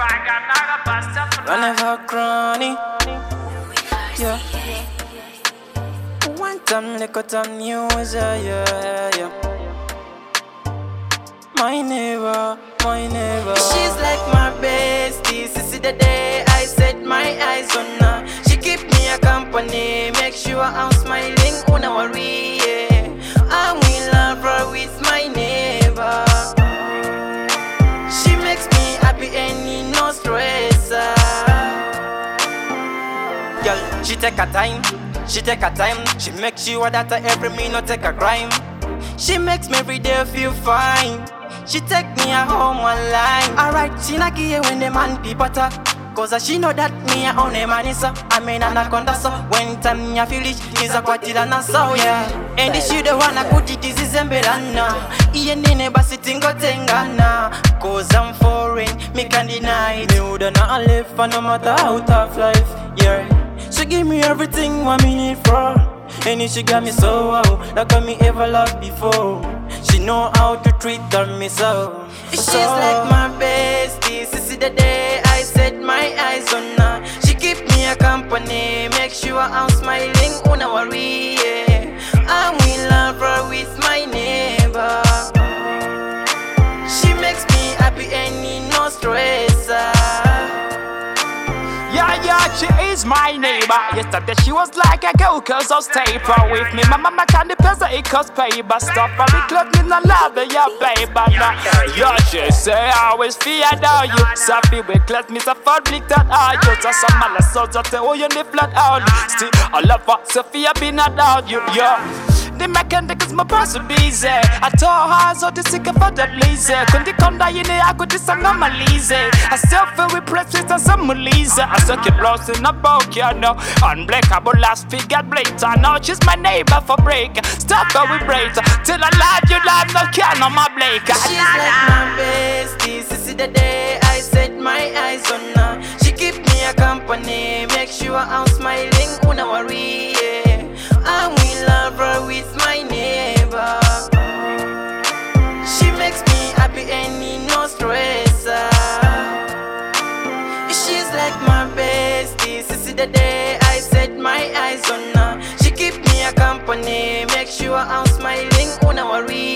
Whenever chronic, yeah. One time, little time news, yeah. My neighbor. She's like my bestie. Since the day I set my eyes on her, she keep me a company. Make sure I'm smiling, don't worry, yeah. I will love her with my neighbor. She makes me happy and need no stress. Girl, she take her time. She makes sure that every minute take a crime. She makes me every day feel fine. She take me a home online. Alright, she not give when the man people talk. Cause she know that me a own a man is so. I mean anaconda so. When time ya feel it, is a quatilana so yeah. And this you the one I put it is embelana. Iye nene basi tingo tengana. Cause I'm foreign, me can't deny it. Me woulda not live for no matter how tough life, yeah. She give me everything what me need for. And she got me so wow, like me ever loved before. She know how to treat me so. She's like my bestie. Since the day I set my eyes on her, she keep me a company. Make sure I'm smiling, don't worry, yeah. I will love her with my neighbor. She makes me happy and need no stress. Yeah, she is my neighbor. Yesterday she was like a girl cause of staple with me. My mama can't depend on it cause paper stuff. But we club me not love yeah, baby. Yeah, she say I always fear down you. Sappy we club me so far blick that I use. Just some mala souls that oh you need blood out. Still I love her, Sophia be not down you, yeah. The mechanic is my person busy. I told her so the sick for the blaze. Couldn't come down in I could just sing on my lazy. I still feel with precious and some lazy. I suck it lost in a book, you know. Unbreakable last figure blades. I know she's my neighbor for break. Stop her with braids. Till I love you, love no can on my blake. She's like my bestie. Since the day I set my eyes on her, she keep me a company. Make sure I'm smiling, don't worry, yeah. I will love her with my neighbor. She makes me happy and need no stress. She's like my bestie. Since the day I set my eyes on her, she keep me a company. Make sure I'm smiling, don't worry.